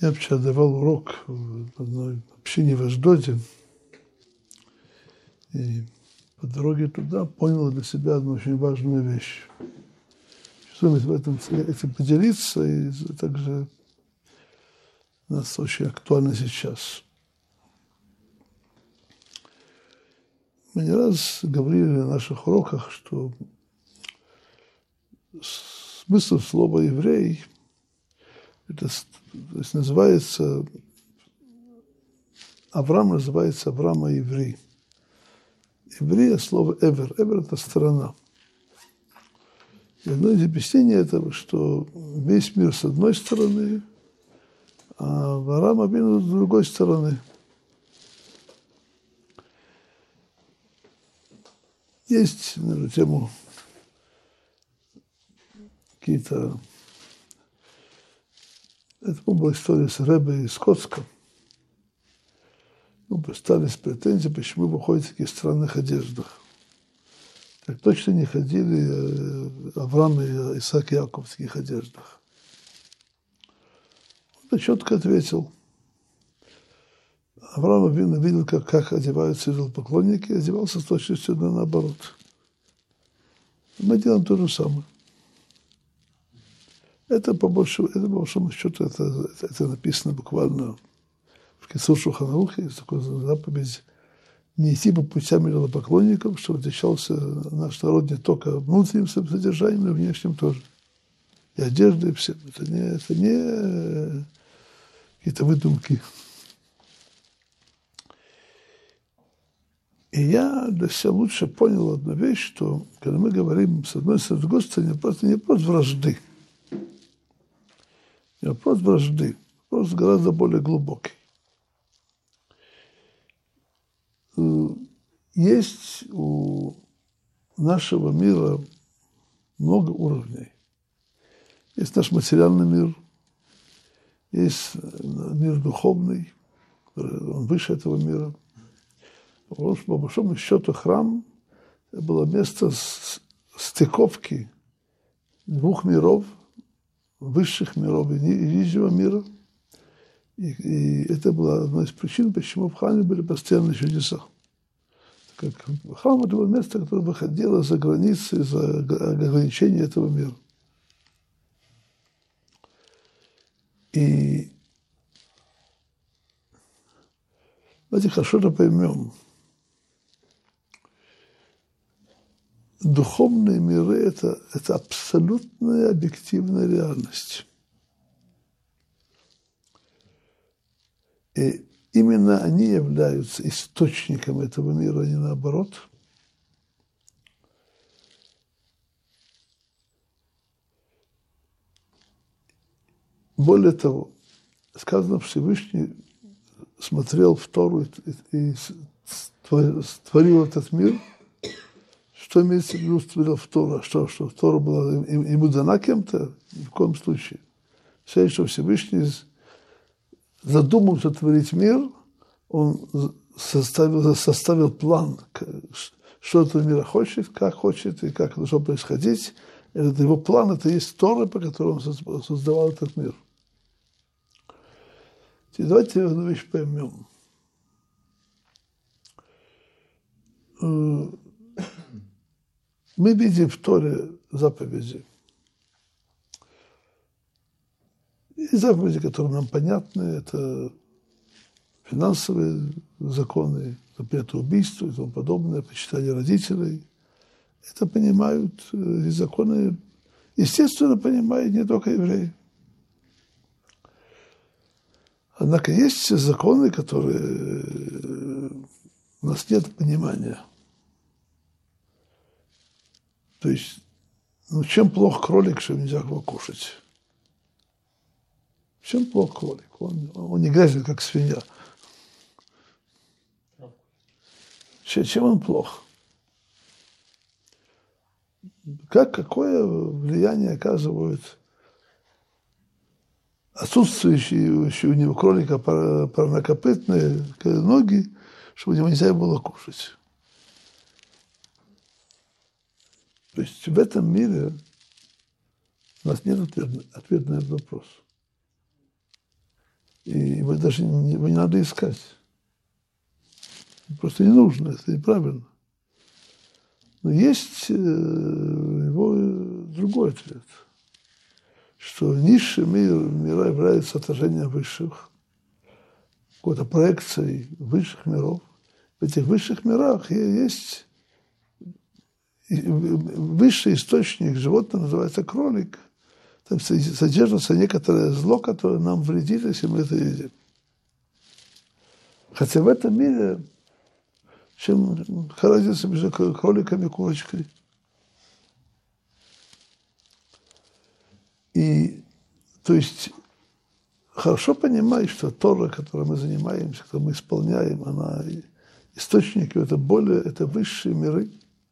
Я вчера давал урок в одной общине в Ашдоде, и по дороге туда понял для себя одну очень важную вещь. Стоит в этим поделиться, и также у нас очень актуально сейчас. Мы не раз говорили на наших уроках, что смысл слова «еврей» это, то есть называется, Авраам называется Авраама еврей. Еврей – слово «эвер». «Эвер» – это «сторона». И одно из объяснений этого, что весь мир с одной стороны, а Авраам Авину с другой стороны. Есть на эту тему какие-то... Это была история с Ребе из Коцка. Поставились претензии, почему вы ходите в таких странных одеждах. Так точно не ходили Авраам и Исаак и Яков в таких одеждах. Он четко ответил. Авраам видел, как одеваются идолопоклонники, и одевался с точностью наоборот. Мы делаем то же самое. Это по большому счету это написано буквально в Кисур Шулхан Арухе, есть такая заповедь не идти по путям идолопоклонников, что отличался наш народ не только внутренним содержанием, но и внешним тоже. И одежда, и все. Это не какие-то выдумки. И я для себя лучше понял одну вещь, что когда мы говорим с одной стороны, с другой стороны, просто не вопрос вражды. Не вопрос вражды, вопрос гораздо более глубокий. Есть у нашего мира много уровней. Есть наш материальный мир, есть мир духовный, он выше этого мира. По большому счету храм было место стыковки двух миров, высших миров и нижнего мира. И это была одна из причин, почему в храме были постоянные чудеса. Как храм это было место, которое выходило за границы, за ограничения этого мира. И давайте хорошо это поймем. Духовные миры – это абсолютная объективная реальность. И именно они являются источником этого мира, а не наоборот. Более того, сказано, Всевышний смотрел в Тору и створил этот мир. Что имеется в виду створил в Тору? Что Тора была ему дана кем-то? Ни в коем случае. Все, что Всевышний задумал сотворить мир, он составил план, что этот мир хочет и как это должно происходить. Это его план, это есть Тора, по которому он создавал этот мир. Теперь давайте одну вещь поймем. Мы видим в Торе заповеди. И заповеди, которые нам понятны, это финансовые законы, запрет убийства и тому подобное, почитание родителей. Это понимают и законы, естественно, понимают не только евреи. Однако есть законы, которые у нас нет понимания. То есть, чем плох кролик, что нельзя его кушать? Чем плох кролик? Он не грязный, как свинья. Чем он плох? Какое влияние оказывают отсутствующие у него кролика парнокопытные ноги, чтобы его нельзя было кушать? То есть в этом мире у нас нет ответа на этот вопрос. И его даже его не надо искать. Просто не нужно, это неправильно. Но есть его другой ответ, что низший мира является отражением высших, какой-то проекцией высших миров. В этих высших мирах есть высший источник животного, называется кролик. Там содержится некоторое зло, которое нам вредит, если мы это едим. Хотя в этом мире, чем разница между кроликом и курочкой. И, то есть, хорошо понимать, что Тора, которой мы занимаемся, которую мы исполняем, она источник, это более, это высшие миры.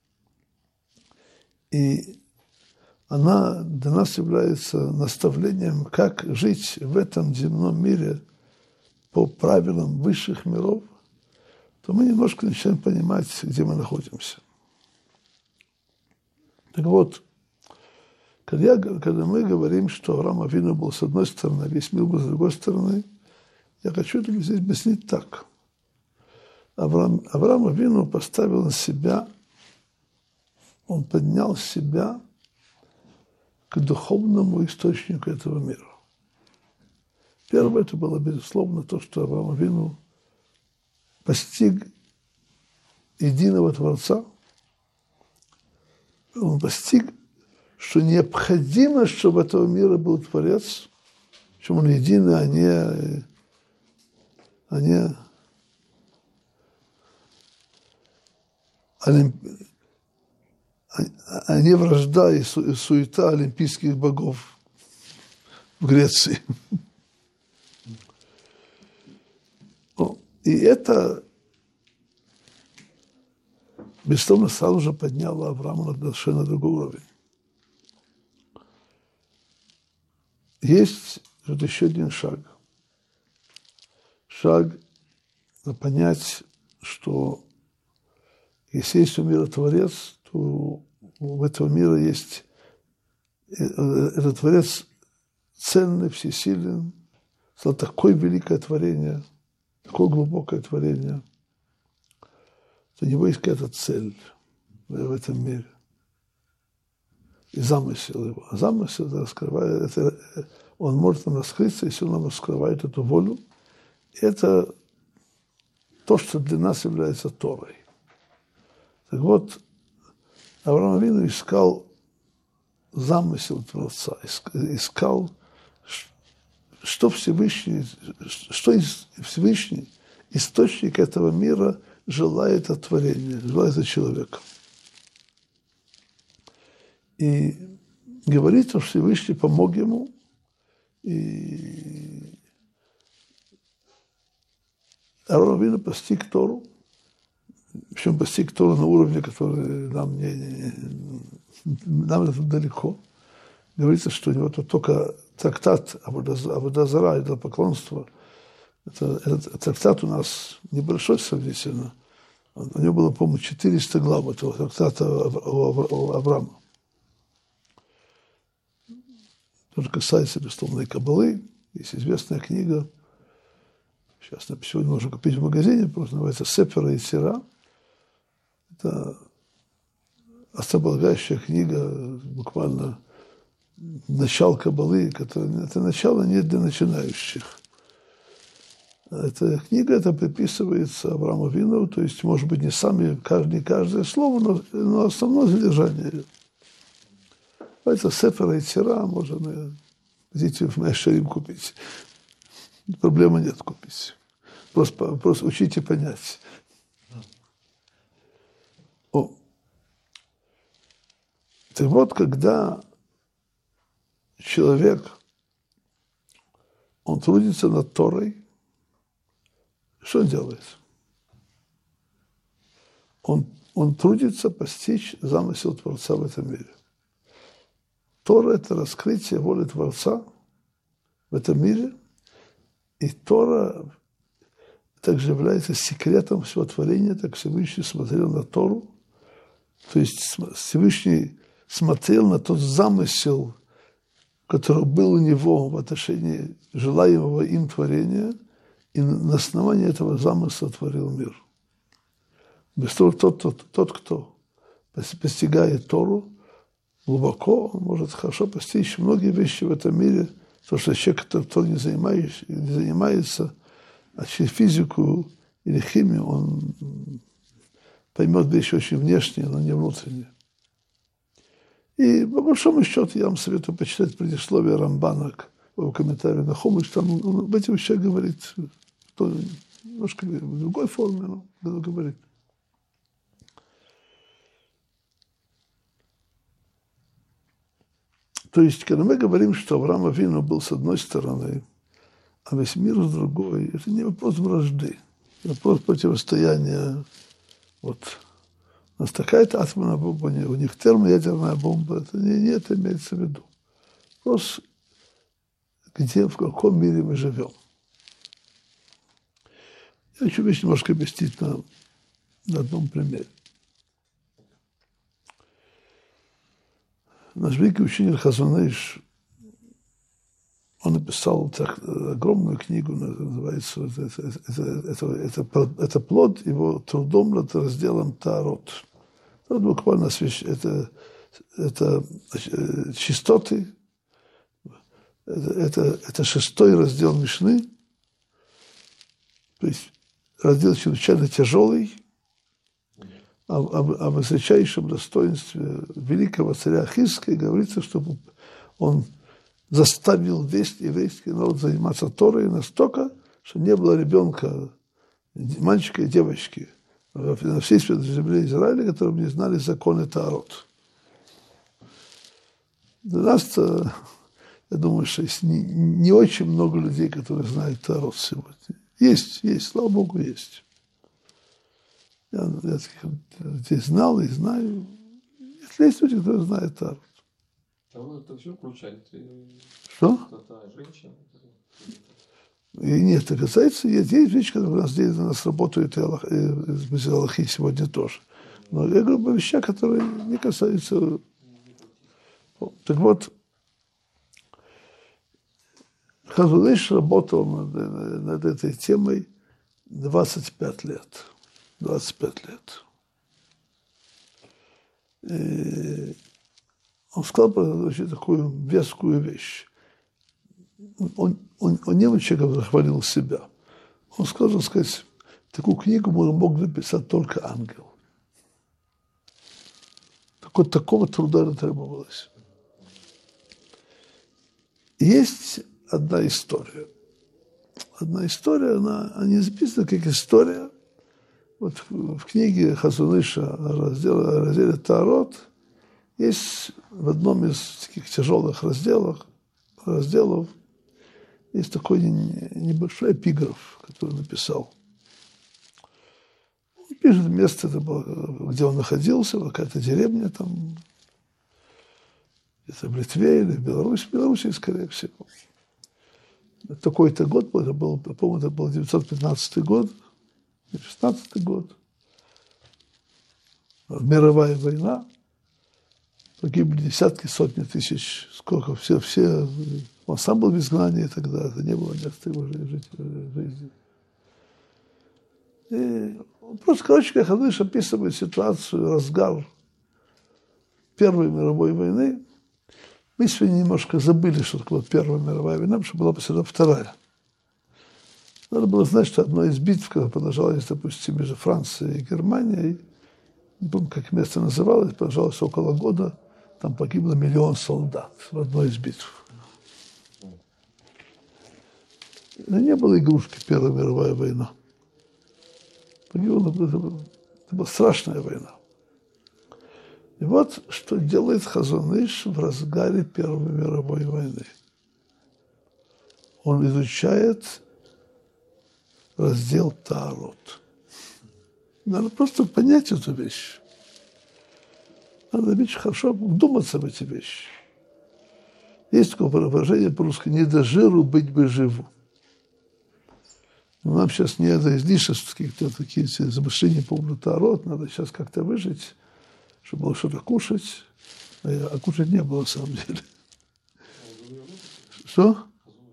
И она для нас является наставлением, как жить в этом земном мире по правилам высших миров, то мы немножко начинаем понимать, где мы находимся. Так вот, когда мы говорим, что Авраам Авину был с одной стороны, а весь мир был с другой стороны, я хочу это здесь объяснить так. Авраам Авину поставил на себя, он поднял себя к духовному источнику этого мира. Первое, это было, безусловно, то, что Авраам Авину постиг единого Творца. Он постиг, что необходимо, чтобы этого мира был Творец, что он единый, а не вражда и суета олимпийских богов в Греции. И это, безусловно, сразу же подняло Авраама на совершенно другой уровень. Есть вот еще один шаг. Шаг на понять, что если есть у мира Творец, то в этом мире есть этот Творец ценный, всесилен, стало такое великое творение, такое глубокое творение. У него есть какая-то цель в этом мире. И замысел его. А замысел раскрывает, он может нам раскрыться, если он нам раскрывает эту волю. И это то, что для нас является Торой. Так вот, Авраам Авину искал замысел Творца, искал, что Всевышний источник этого мира желает от творения, желает от человека. И говорит, что Всевышний помог ему, и Авраам Авину постиг Тору, причем постиг Тору на уровне, который нам это далеко. Говорится, что у него тут только трактат Авода Зара, идолопоклонство. Этот трактат у нас небольшой сравнительно. У него было, по-моему, 400 глав этого трактата у Авраама. Тоже касается безусловной каббалы. Есть известная книга. Сейчас сегодня можно купить в магазине, просто называется «Сефер Йецира». Это основополагающая книга, буквально начало каббалы, это начало не для начинающих. Эта книга, это приписывается Аврааму Авину, то есть, может быть, не каждое слово, но основное содержание. Это Сефер Йецира, можно идти в Мэшерим купить. Проблемы нет купить. Просто учите понять. Так вот, когда человек, он трудится над Торой, что он делает? Он трудится постичь замысел Творца в этом мире. Тора – это раскрытие воли Творца в этом мире, и Тора также является секретом всего творения, так Всевышний смотрел на Тору, то есть Всевышний смотрел на тот замысел который был у него в отношении желаемого им творения, и на основании этого замысла творил мир. Тот, кто постигает Тору глубоко, он может хорошо постичь многие вещи в этом мире, потому что человек, который не занимается физику или химию, он поймет вещи очень внешние, но не внутренние. И по большому счету я вам советую почитать предисловие Рамбана в комментарии на Хумыш, там он об этих вещах говорит, немножко в другой форме, но говорит. То есть, когда мы говорим, что Авраам Авину был с одной стороны, а весь мир с другой, это не вопрос вражды, это вопрос противостояния. Вот у нас такая-то атомная бомба, у них термоядерная бомба, это не это имеется в виду. Вопрос, где, в каком мире мы живем. Я хочу вещь немножко объяснить на одном примере. Наш великий учитель Хазон Иш, он написал огромную книгу, называется это плод его трудом над разделом Таарот. Это буквально это чистоты, это 6-й раздел Мишны, то есть раздел чрезвычайно тяжелый, о высочайшем достоинстве великого царя Хизкия говорится, чтобы он заставил весь еврейский народ заниматься Торой настолько, что не было ребенка, мальчика и девочки на всей святой земле Израиля, которые не знали законы Таарот. Для нас-то, я думаю, что есть не очень много людей, которые знают Таарот сегодня. Есть, слава Богу, есть. Я таких людей знал и знаю. Есть люди, которые знают Таарот. Это все включает? Что? Женщина? И нет, это касается, есть вещи, которые у нас работают из Аллахи сегодня тоже. Но я говорю о вещах, которые не касаются. Так вот, Хазон Иш работал над этой темой 25 лет. 25 лет. И он сказал очень такую вескую вещь. Он не был человеком, который хвалил себя. Он сказал, сказать, такую книгу мог написать только ангел. Такого труда не требовалось. Есть одна история. Одна история, она не записана как история. Вот в книге Хазон Иша о разделе Таарот есть в одном из таких тяжелых разделов есть такой небольшой эпиграф, который написал. Он пишет место, где он находился, какая-то деревня там, где-то в Литве или в Беларуси, скорее всего. Такой-то год, по-моему, это был 915 год, 16 год, мировая война, погибли десятки, сотни тысяч, сколько, все, он сам был в изгнании тогда, это не было места его жизни. И просто, короче, Хазон Иш описывает ситуацию, разгар Первой мировой войны. Мы сегодня немножко забыли, что такое Первая мировая война, потому что была последовательно Вторая. Надо было знать, что одна из битв, когда продолжалась, допустим, между Францией и Германией, не помню, как место называлось, продолжалось около года, там погибло 1 миллион солдат в одной из битв. Это не было игрушки Первая мировая война. Это была страшная война. И вот что делает Хазон Иш в разгаре Первой мировой войны. Он изучает раздел Таарот. Надо просто понять эту вещь. Надо хорошо вдуматься в эти вещи. Есть такое выражение по-русски: не до жиру быть бы живу. Но нам сейчас не до излишеств, каких-то такие замышления по поводу Таарот. Надо сейчас как-то выжить, чтобы было что-то кушать. А кушать не было, на самом деле. Что?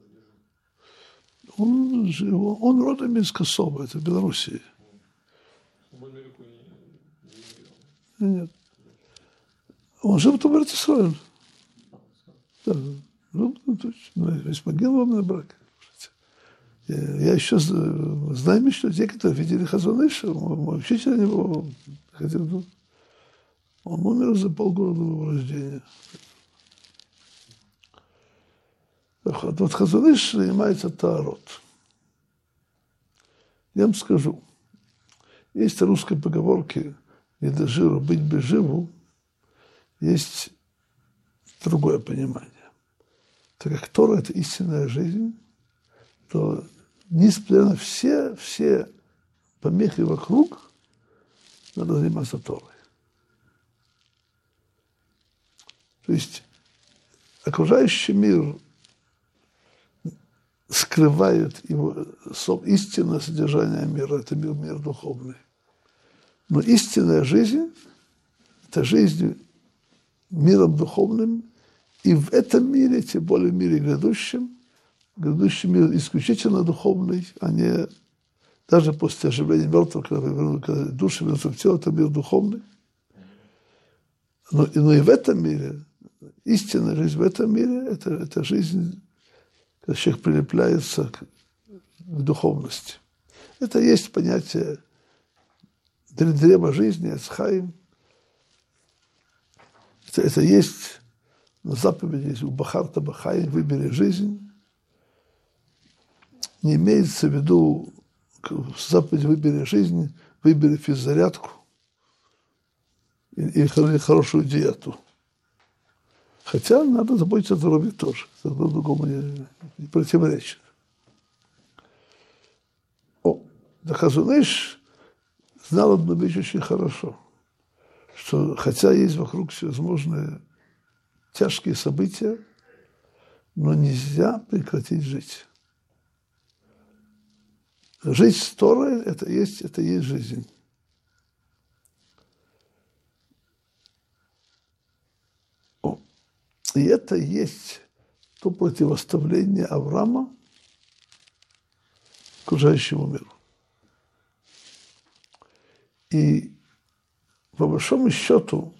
Он родом из Косово, это Белоруссия. В Америку не мигрировал. Нет. Он жил в Израиле. Да. Весь могиловый брак. Я еще знаю еще те, кто видели Хазон Иша. Мой учитель него ходил. Он умер за полгода до его рождения. Вот Хазон Иш занимается таарот. Я вам скажу, есть русской поговорки «не до жиру быть без живу», есть другое понимание. Так как Тора – это истинная жизнь, то несмотря на все помехи вокруг, надо заниматься Торой. То есть окружающий мир скрывает его истинное содержание мира, это мир духовный. Но истинная жизнь – это жизнь миром духовным, и в этом мире, тем более в мире грядущем мир исключительно духовный, а не даже после оживления мертвых, когда души вернутся в тело, это мир духовный. Но и в этом мире, истинная жизнь в этом мире, это жизнь, когда человек прилепляется к духовности. Это есть понятие древа жизни, эцхаим. Это есть на заповеди, есть у Бахарта Бахаим, выбери жизнь. Не имеется в виду заповедь выбери жизнь, выбери физзарядку или хорошую диету. Хотя надо заботиться о здоровье тоже. Это друг другому не противоречит. Хазон Иш знал одну вещь очень хорошо, что хотя есть вокруг всевозможные тяжкие события, но нельзя прекратить жить. Жить с Торой – это есть жизнь. И это есть то противоставление Авраама окружающему миру. И по большому счету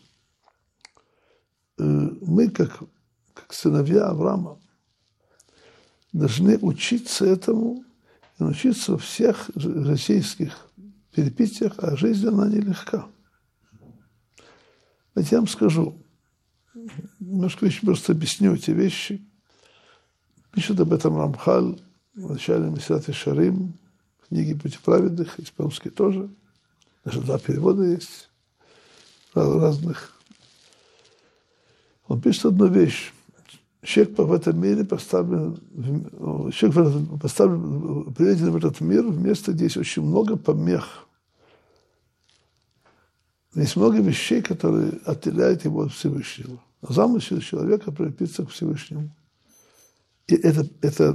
мы, как сыновья Авраама, должны учиться этому и научиться во всех житейских перипетиях, а жизнь, она нелегка. Знаете, я вам скажу, немножко просто объясню эти вещи. Пишет об этом Рамхаль в начале Месилат Йешарим, книги «Пути праведных», и по-русски тоже. Даже 2 перевода есть разных. Он пишет одну вещь. Человек в этом мире приведен в этот мир в место, где есть очень много помех. Есть много вещей, которые отделяют его от Всевышнего. Замысел человека прилепиться к Всевышнему. И это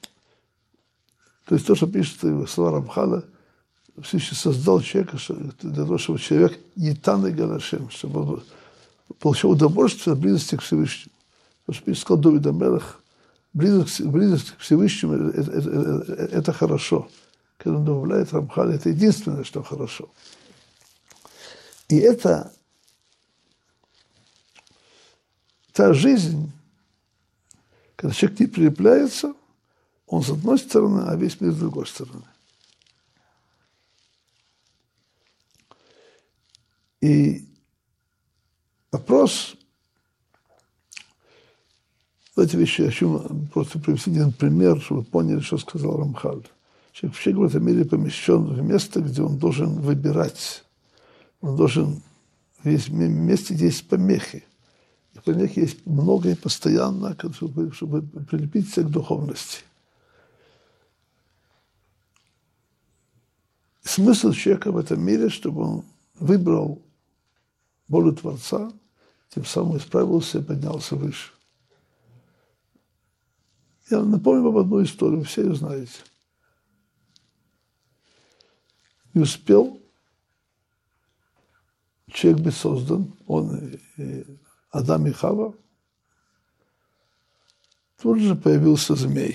то есть то, что пишет слова Рамхаля, Всевышний создал человека для того, чтобы человек етан и галашем, чтобы он получил удовольствие от близости к Всевышнему. Потому что сказал Давид ха-Мелех, близость к Всевышнему это хорошо. Когда он добавляет Рамхаля, это единственное, что хорошо. И это та жизнь, когда человек не прилепляется, он с одной стороны, а весь мир с другой стороны. И вопрос, эти вещи, я хочу просто привести один пример, чтобы вы поняли, что сказал Рамхаль. Человек в этом мире помещен в место, где он должен выбирать. Он должен в месте, где есть помехи. И помехи есть много и постоянно, чтобы прилепиться к духовности. Смысл человека в этом мире, чтобы он выбрал волю Творца, тем самым исправился и поднялся выше. Я напомню вам одну историю, все ее знаете. Не успел человек быть создан, он, и Адам и Хава, тут же появился змей.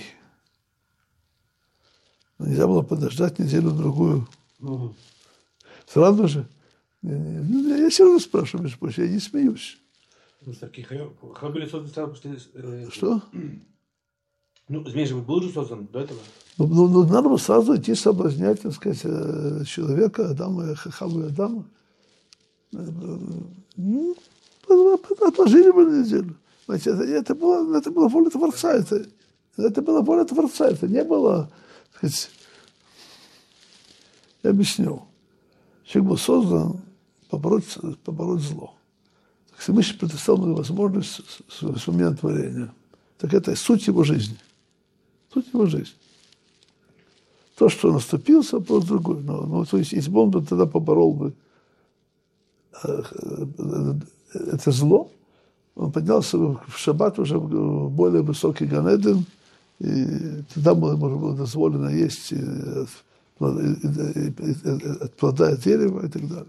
Нельзя было подождать неделю-другую. Сразу же. Я все равно спрашиваю, между прочим, я не смеюсь. Были созданы сразу после... Что? Ну, змей же был же создан до этого. Ну, надо было сразу идти соблазнять, так сказать, человека, Адама, Хаву и Адама. Отложили бы на неделю. Знаете, это была воля Творца. Это была воля Творца. Это не было, так сказать, я объясню. Человек был создан побороть зло. Так Всевышний предоставил ему возможность с момента творения. Так это суть его жизни. Суть его жизни. То, что наступился, вопрос другой. Но то есть, если бы он тогда поборол бы это зло, он поднялся в шаббат уже в более высокий Ганеден, и тогда ему было дозволено есть от плода от дерева и так далее.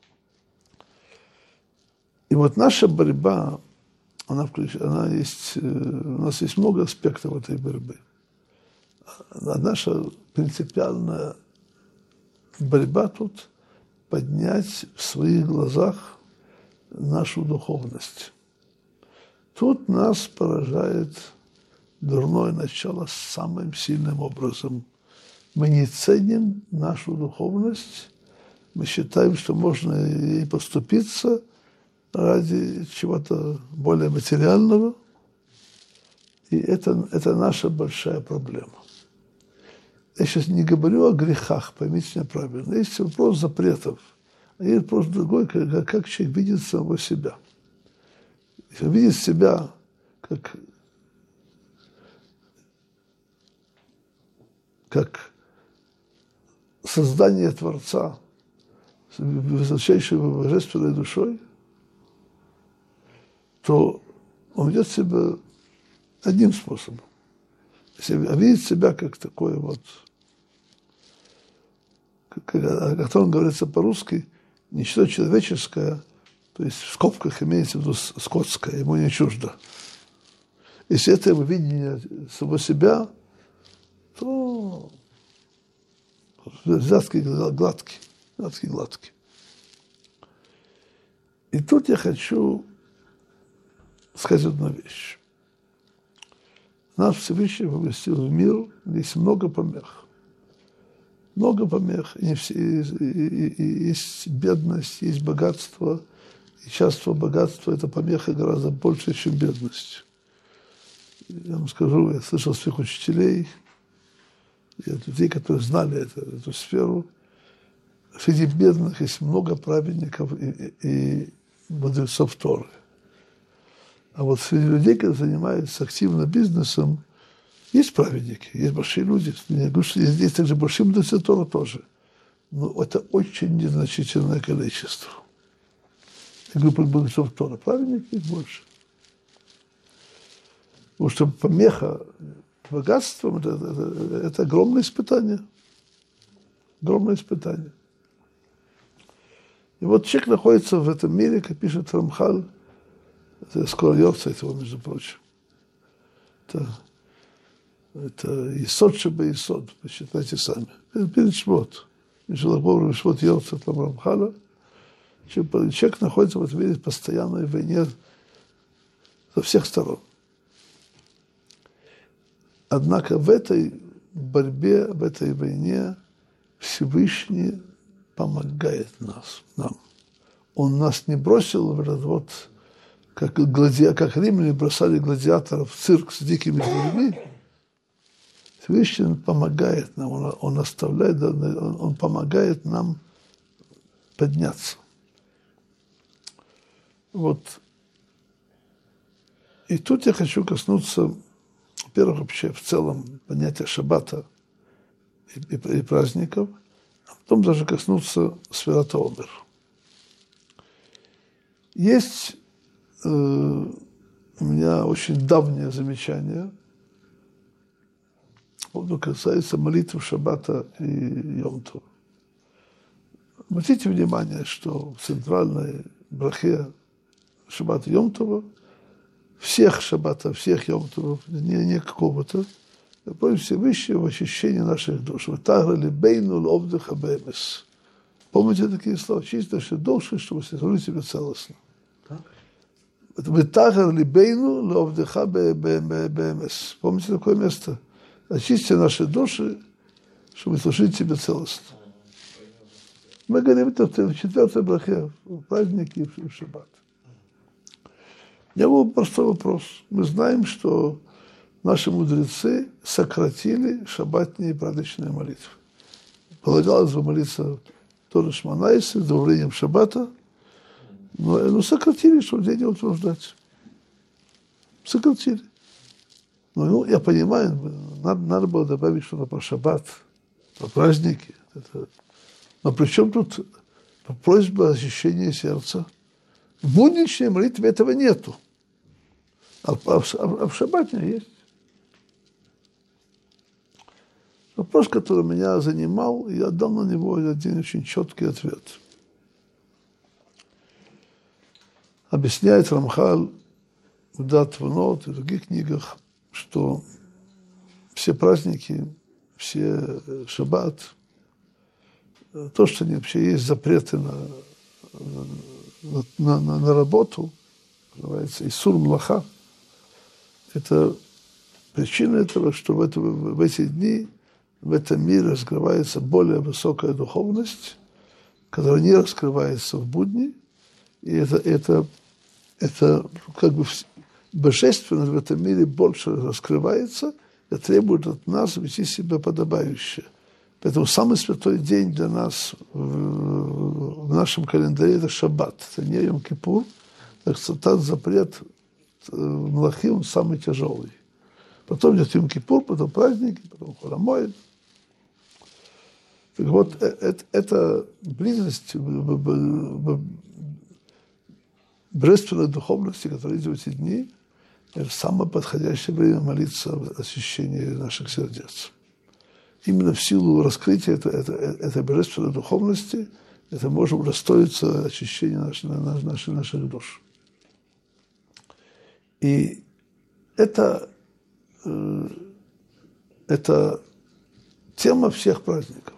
И вот наша борьба, она есть, у нас есть много аспектов этой борьбы. Наша принципиальная борьба тут поднять в своих глазах нашу духовность. Тут нас поражает дурное начало самым сильным образом. Мы не ценим нашу духовность, мы считаем, что можно ей поступиться ради чего-то более материального, и это наша большая проблема. Я сейчас не говорю о грехах, поймите меня правильно. Есть вопрос запретов, а есть вопрос другой, как человек видит самого себя. Если он видит себя как создание Творца с высочайшей божественной душой, то он ведет себя одним способом. Если видит себя как такое вот, о котором говорится по-русски, ничто человеческое, то есть в скобках имеется в виду скотское, ему не чуждо. Если это его видение самого себя, то взятки гладкий. И тут я хочу сказать одну вещь. Нас Всевышний поместил в мир, где есть много помех. Много помех. И есть бедность, есть богатство. И часто богатство – это помеха гораздо больше, чем бедность. Я вам скажу, я слышал своих учителей, и от людей, которые знали эту сферу. Среди бедных есть много праведников и мудрецов Торы. А вот среди людей, которые занимаются активно бизнесом, есть праведники, есть большие люди. Я говорю, что есть также большие мудрецы Торы тоже. Но это очень незначительное количество. Я говорю про мудрецов Торы. Праведники есть больше. Потому что помеха богатством это огромное испытание. Огромное испытание. И вот человек находится в этом мире, как пишет Рамхаль, это скоро Йорцайт его, между прочим. Это Исод Шеба Исод, посчитайте сами. Перед Швот. Швот Йорцайт Рамхаля. Человек находится в этом мире в постоянной войне со всех сторон. Однако в этой борьбе, в этой войне Всевышний помогает нам. Он нас не бросил в этот вот, как римляне бросали гладиаторов в цирк с дикими зверями. Всевышний помогает нам, он помогает нам подняться. Вот. И тут я хочу коснуться, во-первых, вообще в целом понятия шаббата и праздников, а потом даже коснуться Сфират ха-Омер. Есть у меня очень давнее замечание, что касается молитв шаббата и Йом-Това. Обратите внимание, что в центральной брахе шаббата и Йом-Това всех шаббатов, всех йом-товов, не какого-то, просим Всевышнего в очищении наших душ. Вытаграли бейну ловдыха бэмэс. Помните такие слова? Чисти наши души, чтобы сохранить себя целостно. Вытаграли бейну ловдыха бэмэс. Помните такое место? Очисти наши души, чтобы служить тебе целостно. Мы говорим это в 4-й брахе, в празднике и в шаббат. У меня был простой вопрос. Мы знаем, что наши мудрецы сократили шаббатные и праздничные молитвы. Полагалось бы молиться тоже шманайсы, с добавлением шаббата, но сократили, чтобы людей не утруждать. Сократили. Ну, я понимаю, надо было добавить что-то про шаббат, про праздники. Но при чем тут просьба очищения сердца? В будничной молитве этого нету. А в шаббате есть. Вопрос, который меня занимал, и я дал на него один очень четкий ответ. Объясняет Рамхаль в Дат Внот и в других книгах, что все праздники, все шаббат, то, что вообще есть запреты на работу, называется Исур Млаха, это причина этого, что в эти дни в этом мире раскрывается более высокая духовность, которая не раскрывается в будни, и это как бы божественность в этом мире больше раскрывается и требует от нас вести себя подобающе. Поэтому самый святой день для нас в нашем календаре – это шаббат, это не Йом-Кипур, так что тот запрет Млахи, он самый тяжелый. Потом идет Йом-Кипур, потом праздники, потом Хол-Амоэд. Так вот, эта близость божественной духовности, которая идет в эти дни, это самое подходящее время молиться о очищении наших сердец. Именно в силу раскрытия этой божественной духовности это можем удостоиться очищения наших душ. И это тема всех праздников.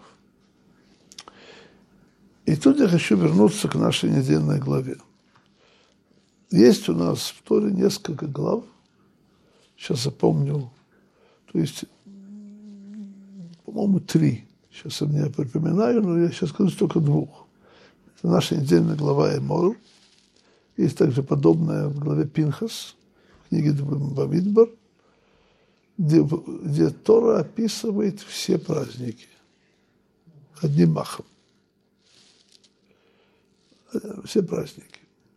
И тут я хочу вернуться к нашей недельной главе. Есть у нас в Торе несколько глав, сейчас запомнил, то есть, по-моему, 3. Сейчас я мне припоминаю, но я сейчас скажу только 2. Это наша недельная глава Эмор. Есть также подобная в главе Пинхас, в книге Бамидбар, где Тора описывает все праздники одним махом. Все праздники.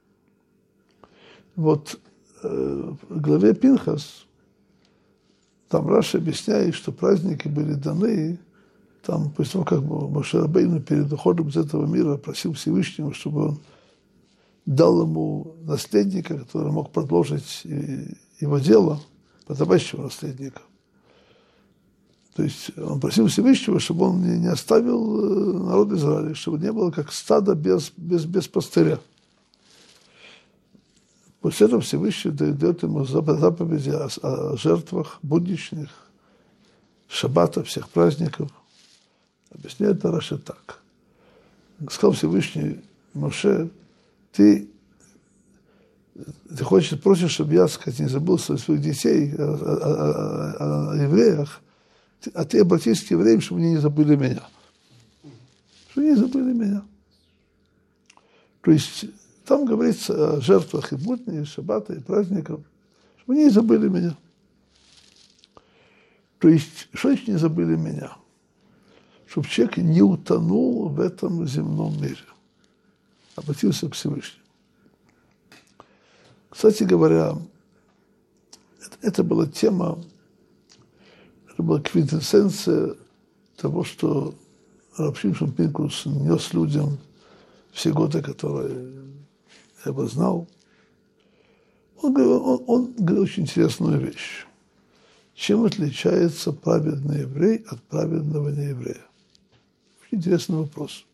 Вот в главе Пинхас там Раши объясняет, что праздники были даны, там, после того, как Моше Рабейну перед уходом из этого мира просил Всевышнего, чтобы он дал ему наследника, который мог продолжить его дело, подобающего наследника. То есть он просил Всевышнего, чтобы он не оставил народ Израиля, чтобы не было как стадо без пастыря. После этого Всевышний дает ему заповеди о жертвах будничных, шаббата, всех праздников. Объясняет Раши так. Сказал Всевышний Моше, ты просишь, чтобы я, сказать, не забыл своих детей о евреях, а ты обратись к евреям, чтобы они не забыли меня. Чтобы они не забыли меня. То есть там говорится о жертвах и будней, и шаббата, и праздников, чтобы они не забыли меня. То есть, что значит не забыли меня? Чтобы человек не утонул в этом земном мире. Обратился к Всевышнему. Кстати говоря, это была тема, это была квинтэссенция того, что Рав Шимшон Пинкус нес людям все годы, которые я бы знал. Он говорил очень интересную вещь. Чем отличается праведный еврей от праведного нееврея? Очень интересный вопрос.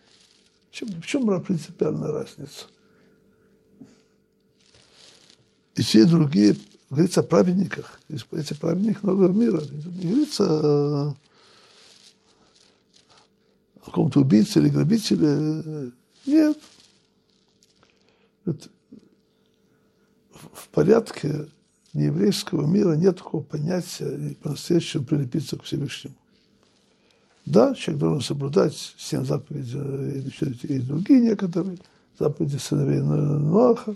В чем принципиальная разница? И те другие, говорится о праведниках. Эти праведники нового мира. Не говорится о каком-то убийце или грабителе. Нет. Вот в порядке нееврейского мира нет такого понятия по-настоящему прилепиться к Всевышнему. Да, человек должен соблюдать 7 заповедей, и другие некоторые заповеди сыновей Ноаха,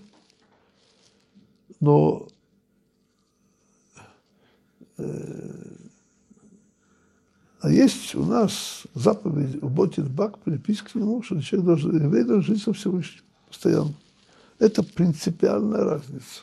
но а есть у нас заповедь Ботит Бак, прилепись к нему, что человек должен, еврей должен жить со Всевышним постоянно. Это принципиальная разница.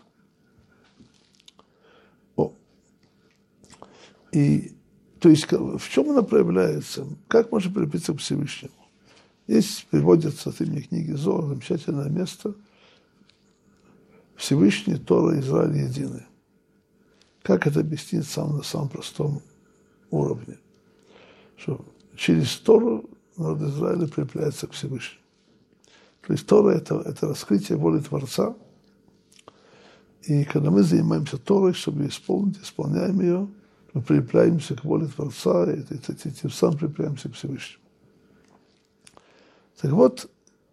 И то есть в чем она проявляется? Как можно прилепиться к Всевышнему? Здесь приводится от имени книги Зоар замечательное место. Всевышний, Тора, Израиль едины. Как это объяснить на самом простом уровне? Что через Тору народ Израиля прилепляется к Всевышнему. То есть Тора – это раскрытие воли Творца. И когда мы занимаемся Торой, чтобы ее исполнить, исполняем ее, мы прилепляемся к воле Творца, и тем самым прилепляемся к Всевышнему. Так вот,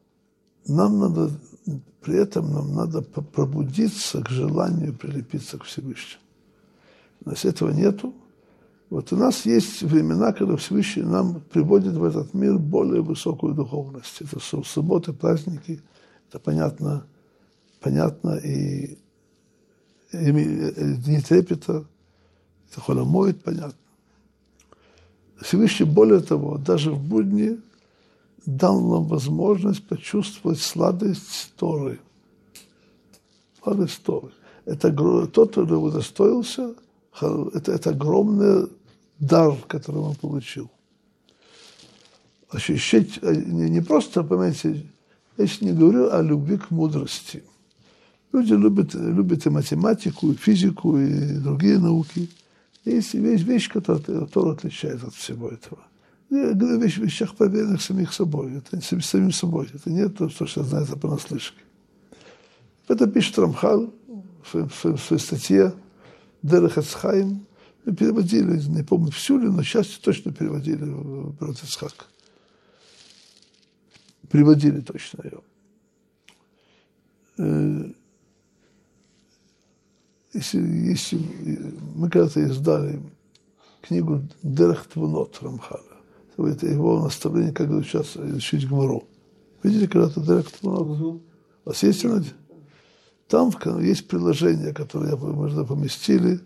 при этом нам надо пробудиться к желанию прилепиться к Всевышнему. У нас этого нету. Вот у нас есть времена, когда Всевышний нам приводит в этот мир более высокую духовность. Это субботы, праздники, это понятно и дни трепета, это холомоид, понятно. Всевышний, более того, даже в будни дал нам возможность почувствовать сладость Торы. Сладость Торы. Это тот, кто удостоился, это огромный дар, который он получил. Ощущать не просто, понимаете, я сейчас не говорю о любви к мудрости. Люди любят и математику, и физику, и другие науки. Есть вещь, которая отличает от всего этого. Я говорю о вещах, проверенных самим собой. Это не то, что сейчас знается понаслышке. Это пишет Рамхаль в своей статье «Дерех эц Хаим». Мы переводили, не помню всю ли, но часть точно переводили в брат Ицхак. Переводили точно ее. Если мы когда-то издали книгу «Дерех Твунот» Рамхаля, это его наставление, как изучить Гмару. Видели когда-то «Дерех Твунот»? У вас есть она? Там есть приложение, которое мы поместили.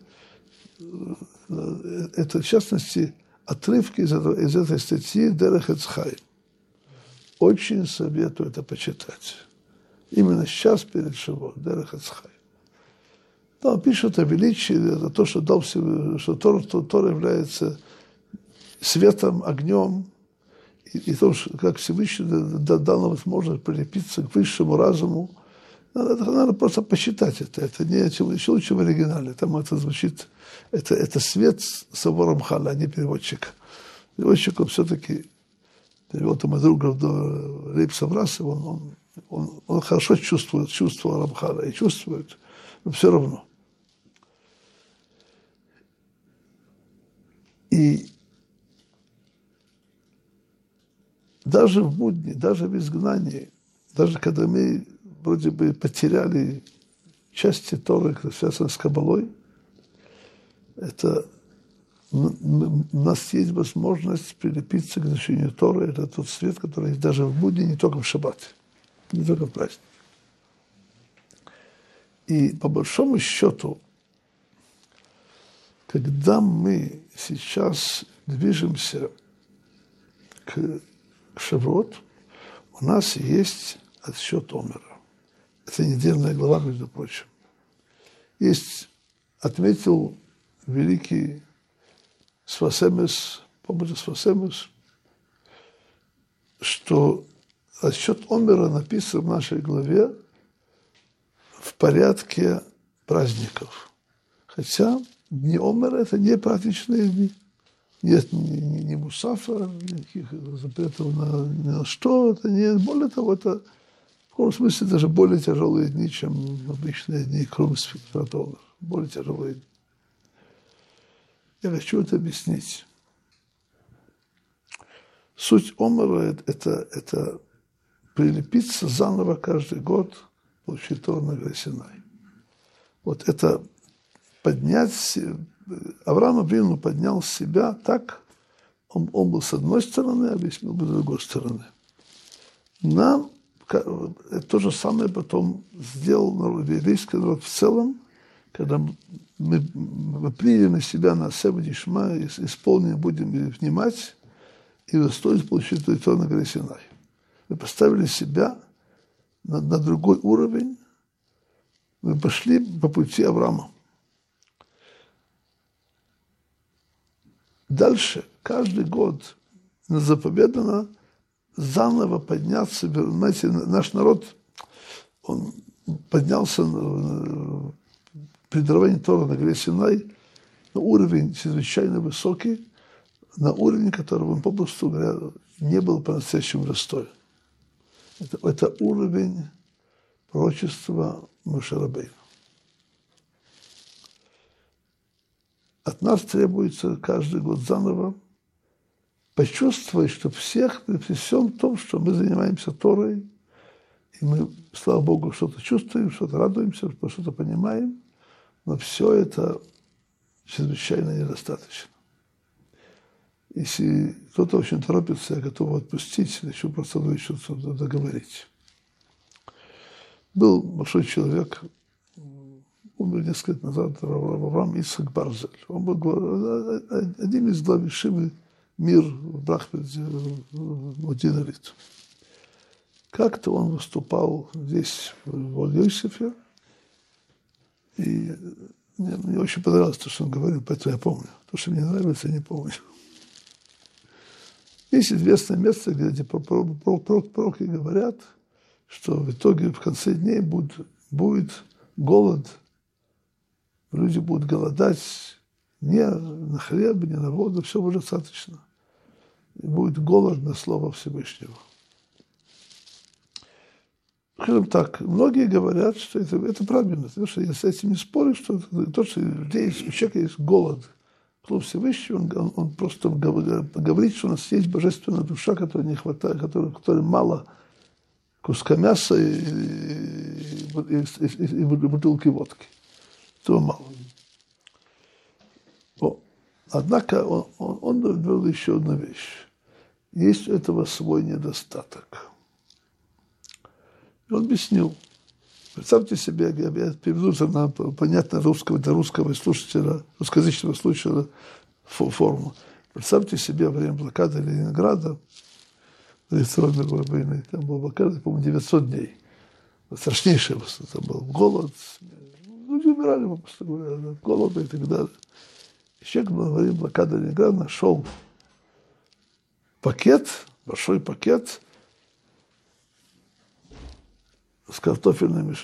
Это, в частности, отрывки из этой статьи «Дерех эц Хаим». Очень советую это почитать. Именно сейчас перед Шавот, «Дерех эц Хаим». Там пишут о величии, это то, что дал что Тора является светом, огнем, и то, как Всевышний дал нам возможность прилепиться к высшему разуму. Надо просто посчитать это. Это не еще лучше в оригинале. Там это звучит, это свет самого Рамхаля, а не переводчика. Переводчик он все-таки перевел там друг Рейб Саврасов, он хорошо чувствовал Рамхаля и чувствует, но все равно. И даже в будни, даже в изгнании, даже когда мы вроде бы потеряли части Торы, связанные с Кабалой, у нас есть возможность прилепиться к изучению Торы. Это тот свет, который есть даже в будни, не только в шаббат, не только в праздник. И по большому счету, когда мы сейчас движемся к Шавуот, у нас есть отсчет Омера. Это недельная глава, между прочим. Есть, отметил великий Свасемес, помните Свасемес, что отсчет Омера написан в нашей главе в порядке праздников. Хотя дни Омера – это не праздничные дни. Нет ни мусафа, никаких запретов ни на что. Это не, более того, это каком смысле даже более тяжелые дни, чем обычные дни, кроме спектратов. Более тяжелые дни. Я хочу это объяснить. Суть омера – это прилепиться заново каждый год, получить Тору на горе Синай. Вот это поднять, Авраам Авину поднял себя так, он был с одной стороны, а весь мир был с другой стороны. Нам то же самое потом сделал еврейский народ в целом, когда мы приняли на себя на Асеф Дишма, исполним, будем внимать, и достоин получить Тору на горе Синай. Мы поставили себя на другой уровень, мы пошли по пути Авраама. Дальше, каждый год заповедано заново подняться. Знаете, наш народ, он поднялся при даровании Торы на горе Синай на уровень чрезвычайно высокий, на уровень, которого он, попросту говоря, не был по-настоящему достоин. Это уровень пророчества Моше Рабейну. От нас требуется каждый год заново почувствовать, что при всем том, что мы занимаемся Торой, и мы, слава Богу, что-то чувствуем, что-то радуемся, что-то понимаем, но все это чрезвычайно недостаточно. Если кто-то очень торопится, я готов отпустить, хочу просто что-то договорить. Был большой человек, умер несколько лет назад, Авраам Ицхак Барзель. Он был один из глав Ешивы Мир в Брахпилде, в Модин-Алит. Как-то он выступал здесь, в Оль-Йосифе, и мне очень понравилось то, что он говорил, поэтому я помню. То, что мне нравится, я не помню. Есть известное место, где пророки говорят, что в итоге в конце дней будет голод, люди будут голодать не на хлеб, не на воду, все будет достаточно. И будет голод на слово Всевышнего. Скажем так, многие говорят, что это правильно, потому что я с этим не спорю, что то, что у человека есть голод, Слово Всевышнего, он просто говорит, что у нас есть божественная душа, которой не хватает, которой мало куска мяса и бутылки водки. Этого мало. Однако он говорил еще одну вещь. Есть у этого свой недостаток. И он объяснил. Представьте себе, я переведу на понятно для русского слушателя, русскоязычного слушателя форму. Представьте себе во время блокады Ленинграда, Второй мировой войны, там была блокада, по-моему, 900 дней. Страшнейшее, там был голод. Люди умирали, просто говоря, от голода и так далее. И человек во время блокады Ленинграда нашел пакет, большой пакет, с картофельной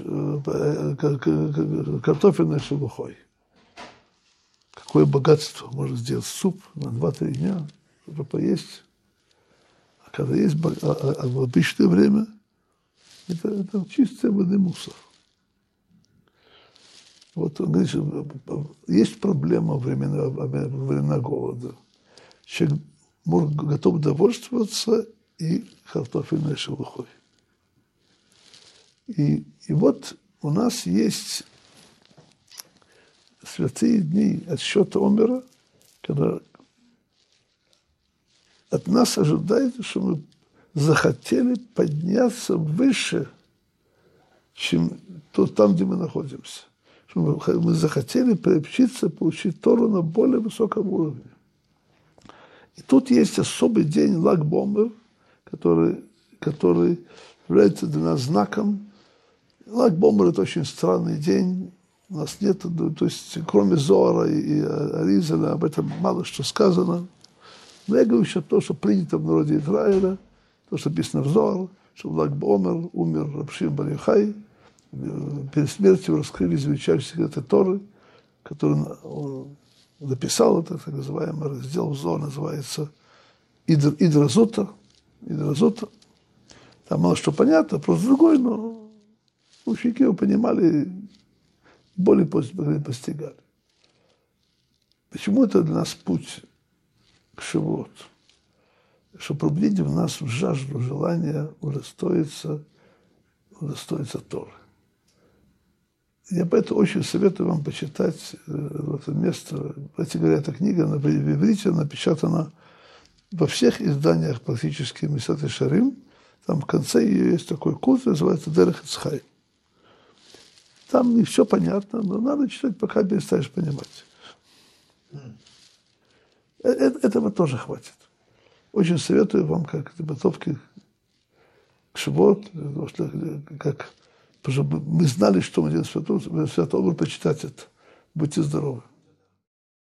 шелухой. Какое богатство можно сделать суп на 2-3 дня, чтобы поесть. А когда есть в обычное время, это чистый воды мусор. Вот он говорит, что есть проблема во времена голода. Человек готов довольствоваться и картофельной шелухой. И вот у нас есть святые дни отсчета омера, когда от нас ожидается, что мы захотели подняться выше, чем там, где мы находимся. Что мы захотели приобщиться, получить Тору на более высоком уровне. И тут есть особый день Лаг Бомер, который является для нас знаком. Лаг Бомер – это очень странный день. У нас нет, то есть кроме Зоара и Аризаля об этом мало что сказано. Но я говорю еще то, что принято в народе Израиля, то, что написано в Зоар, что в Лаг Бомер умер Рав Шимон бар Йохай. Перед смертью раскрылись величайшие секреты Торы, который он написал, это так называемый раздел в Зоар, называется Идразута. Там мало что понятно, просто другой, но ученики его понимали, более постигали. Почему это для нас путь к Шивот? Чтобы пробудить в нас жажду, желание удостоиться Торы. Я поэтому очень советую вам почитать это место. Кстати говоря, эта книга в иврите напечатана во всех изданиях практически Месилат Йешарим. Там в конце ее есть такой курс, называется Дерех эц Хаим. Там не все понятно, но надо читать, пока перестаешь понимать. Этого тоже хватит. Очень советую вам, как подготовки к Шивот, чтобы мы знали, что мы делаем святого, почитать это. Будьте здоровы.